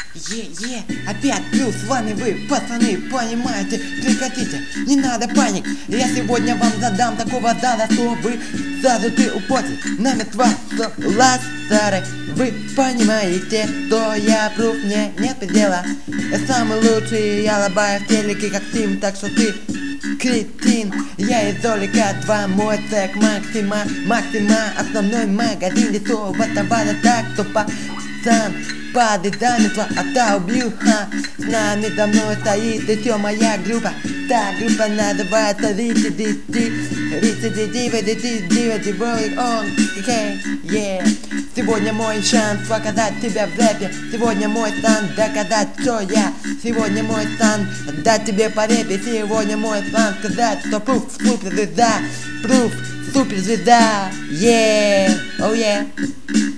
Опять плюс, с вами вы, пацаны, понимаете, прекратите, не надо паник. Я сегодня вам задам такого дана, что вы сразу ты употите намертво ластары. Вы понимаете, что я пруф, мне нет предела. Я самый лучший, я лобаю в телеке как Тим, так что ты кретин. Я из Олика 2, мой трек Максима, основной магазин лесового товара. Так что пацан, падай замертво, а та убью, ха. С нами за мной стоит еще моя группа. Та группа называется Сегодня мой шанс показать себя в рэпе. Сегодня мой стан доказать, что я. Сегодня мой стан дать тебе по репе. Сегодня мой план сказать, что пруф суперзвезда. Пруф суперзвезда. Oh yeah.